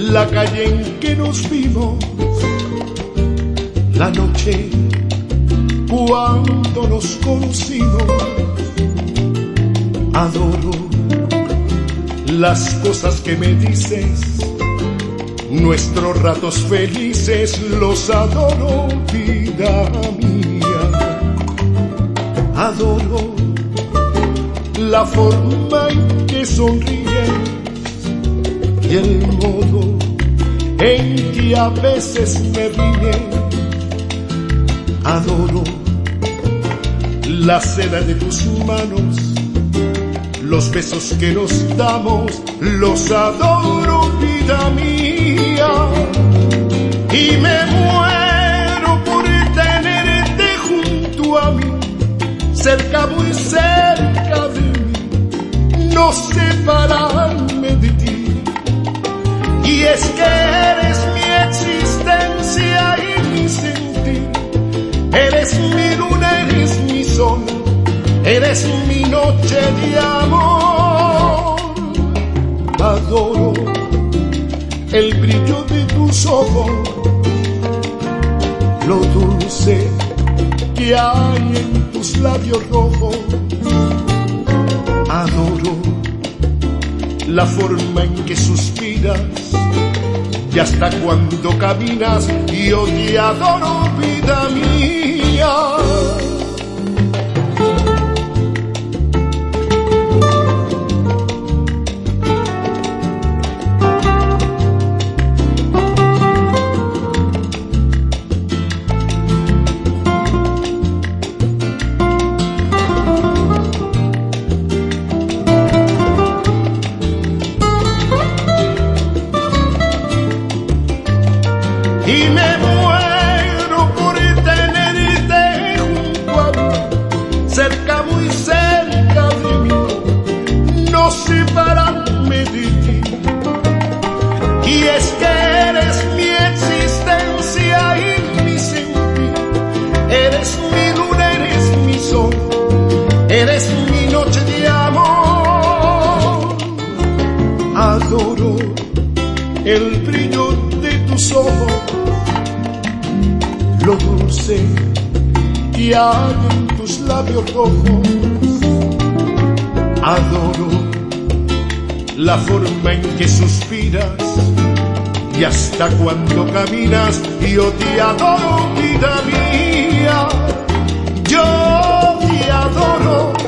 la calle en que nos vimos, la noche cuando nos conocimos. Adoro las cosas que me dices, nuestros ratos felices los adoro, vida mía. Adoro la forma en que sonríes y el modo en que a veces me ríes. Adoro la seda de tus manos, los besos que nos damos, los adoro, vida mía. Y me muero por tenerte junto a mí, cerca, muy cerca de mí, no separarme de ti. Y es que eres mi existencia y mi sentir, eres mi luna, eres mi sol, eres mi noche de amor. Adoro el brillo de tus ojos, lo dulce que hay en tus labios rojos. Adoro la forma en que suspiras y hasta cuando caminas. Yo te adoro, vida mía. Y me muero por tenerte junto a mí, cerca, muy cerca de mí, no separarme de ti. Y es que eres mi existencia y mi sentir, eres mi luna, eres mi sol, eres mi noche de amor. Adoro el brillo de tus ojos, lo dulce que hay en tus labios rojos. Adoro la forma en que suspiras y hasta cuando caminas. Yo te adoro, vida mía. Yo te adoro.